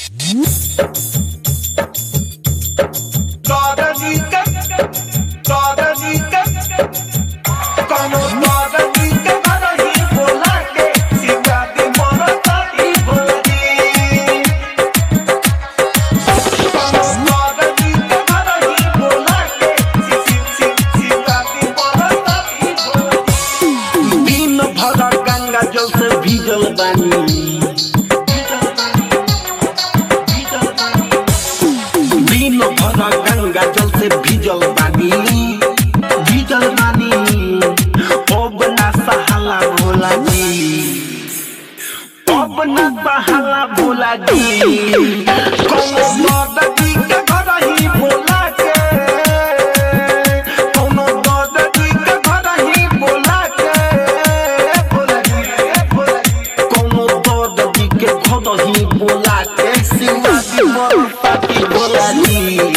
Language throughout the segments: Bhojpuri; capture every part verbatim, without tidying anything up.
गंगा जल से भीजल बानी भीजल बानी अब ना सहाला भोला जी अब ना सहाला भोला जी कोनो मददी के घर ही भोला के कोनो मददी के घर ही भोला के भोला जी कोनो मददी के घर ही भोला के शिवाजी मोरपाती भोला जी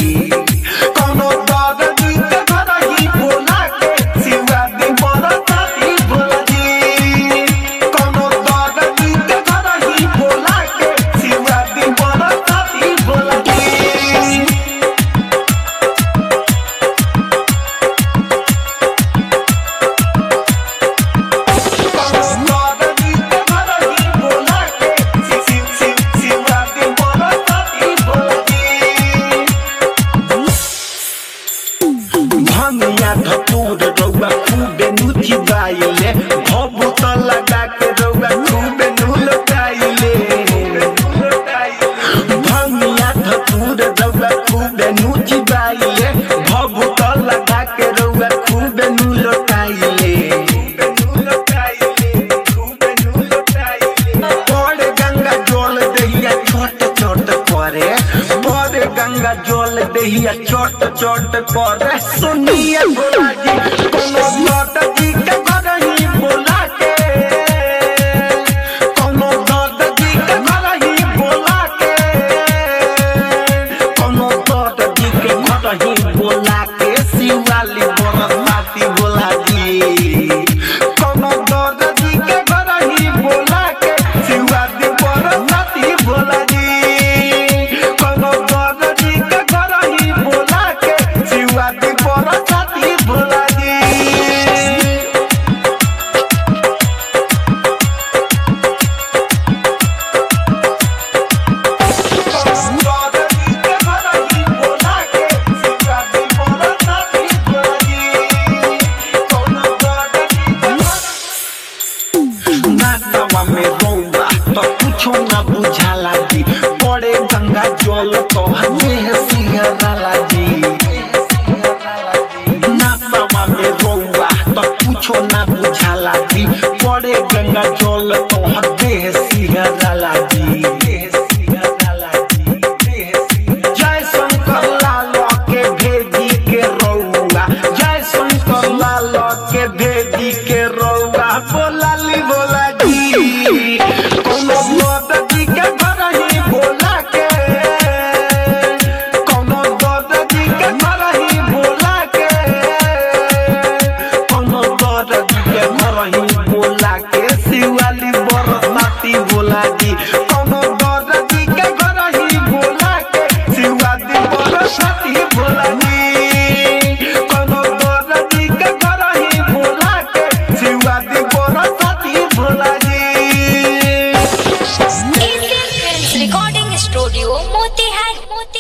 गंगा जल दहिया चोट चोट करे सुनिए भोला जी कोनो मददी के घर ही भोला के कोनो मददी के घर ही भोला के कोनो मददी के घर ही भोला के शिवाली बरसाती भोला जी कोनो मददी के घर ही भोला के शिवाली बरसाती भोला जी में रोंगा तो कुछो ना बुझाला जी पड़े गंगा जल तो हमें सिंहराला जी नासावा में रोंगा तो कुछो ना बुझाला जी पड़े गंगा जल तो हमें सिंहराला जी जय शंकर लाल के भेदी के रौआ जय शंकर लाल के भेदी के रौआ बोलाली बोला कोनो मददी के घर ही भोला के कोनो मददी के घर ही भोला के कोनो मददी के घर ही भोला के शिवाली बरसाती भोला जी कोनो मददी के घर ही भोला के शिवाली बरसाती भोला जी कोनो मददी के घर ही भोला के शिवाली बरसाती भोला जी रिकॉर्डिंग स्टूडियो मोतिहारी।